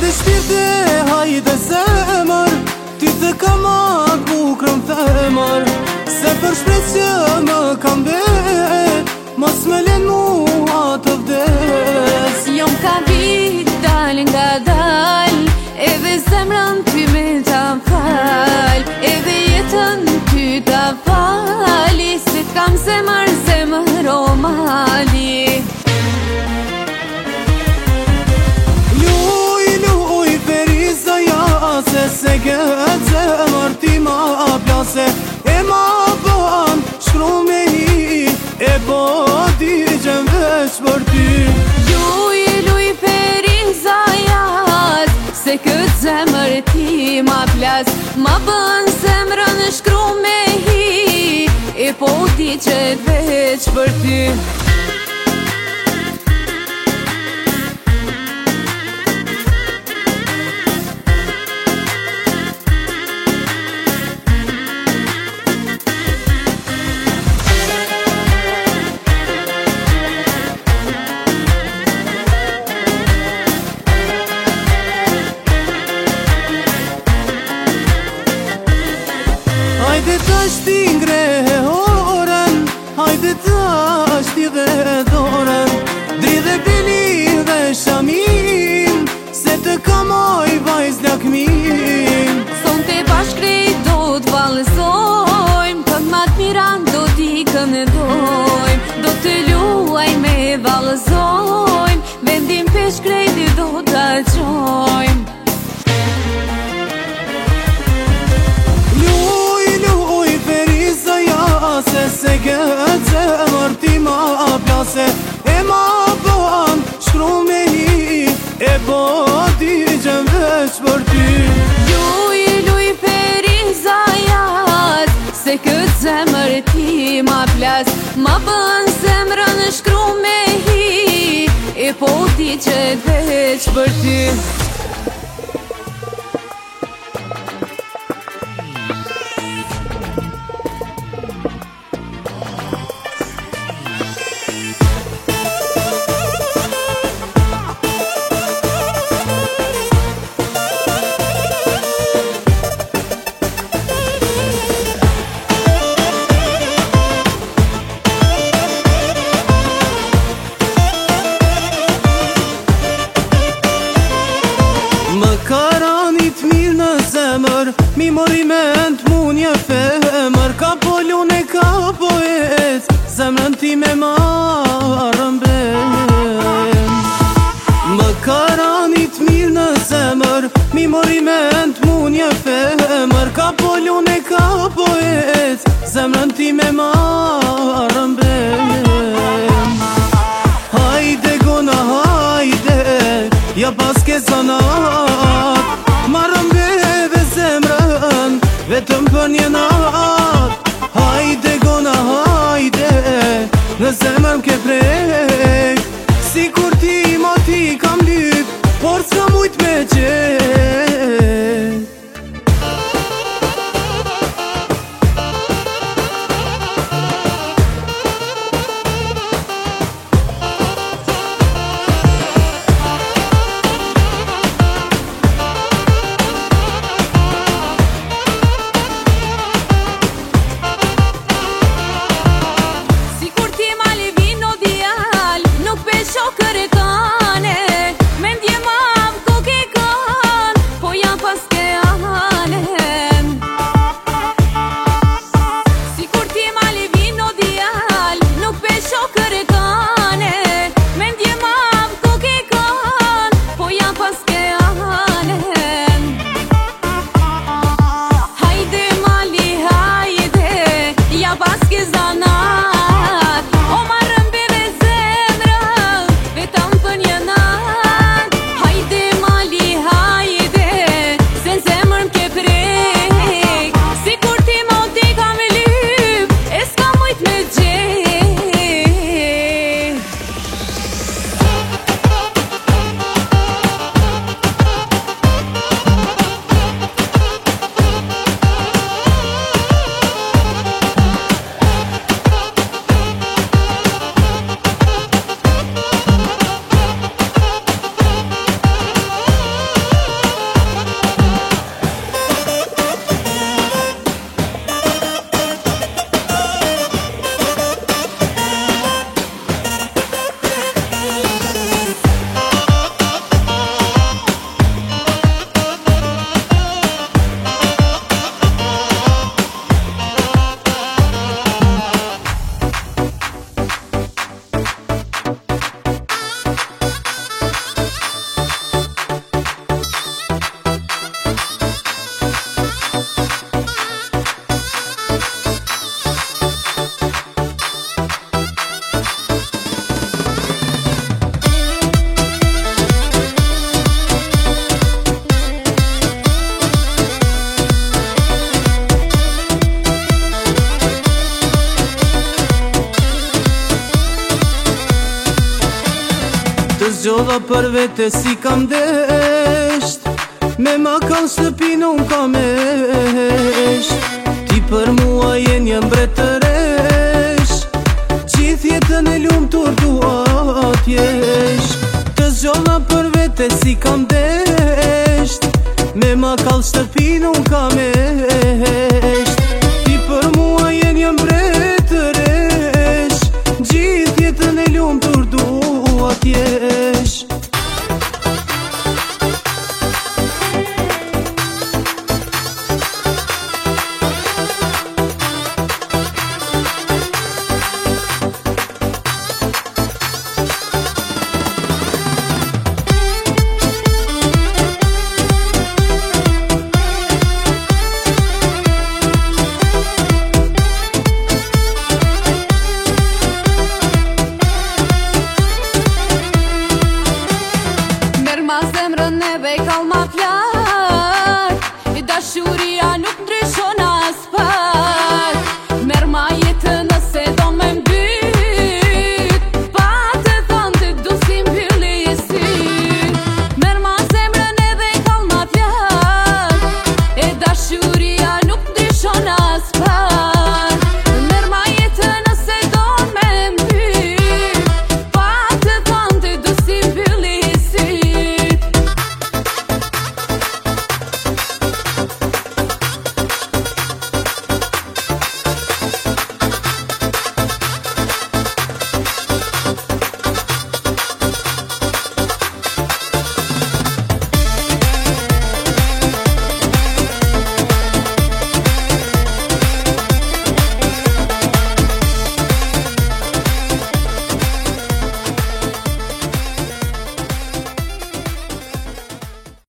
Hajde shpirte, hajde zemër, ty të kam atë bukrën femër. Se për shpres që më kam bet, mos me len mua të vdes. Jom ka vit dal nga dal, edhe zemrën ty me ta fal, edhe jetën ty ta fali, se t'kam zemër, zemër o mali. Luj, Feriza jase, se këtë zemër ti ma plase. E ma ban shkru me hi, e po ti gjem veç për ty. Luj, Feriza jas, se këtë zemër ti ma plas. Ma bën zemrën shkru me hi, e po ti qet veç për ty. Hajde tash ti ngrehe oren, hajde tash ti dhe doren. Dridhe bili dhe shamin, se të kamoj vajz lakmin. Son të bashkërit do t'valësojmë, për ma t'miran do t'i këndojmë. Do të luaj me valësojmë, vendim për shkrejti do t'a qojmë. Se këtë zemër ti ma plase. E ma ban shkru me hi, e po ti gjem veç për ty. Luj, Feriza jas, se këtë zemër ti ma plas. Ma bën zemrën shkru me hi, e po ti qet veç për ty. Karanit mirë në zemër, mi mori me t'mu një femër. Ka po lune, ka po et, zemrën ti me marrën ben. Më karanit mirë në zemër, mi mori me t'mu një femër. Ka po lune, ka po et, zemrën ti me marrën ben. Hajde gona, hajde, ja pas ke zanat, marrëm beve zemrën, vetëm për një nat. Hajde gona, hajde, në zemrën ke prek, si kur ti ma ti kam lyp, por s'ka mujt me gjet. zgjodha për vete si kam desht, me ma kanë shtëpin unë kam esht. Ti për mua je një mbretëresh, gjithë jetën e lumtur dua t'jesh. Të zgjodha për vete si kam desht, me ma kanë shtëpin unë kam esht. Ti për mua je një mbretëresh, gjithë jetën e lumtur dua t'jesh. Zemrën e bej kalma flas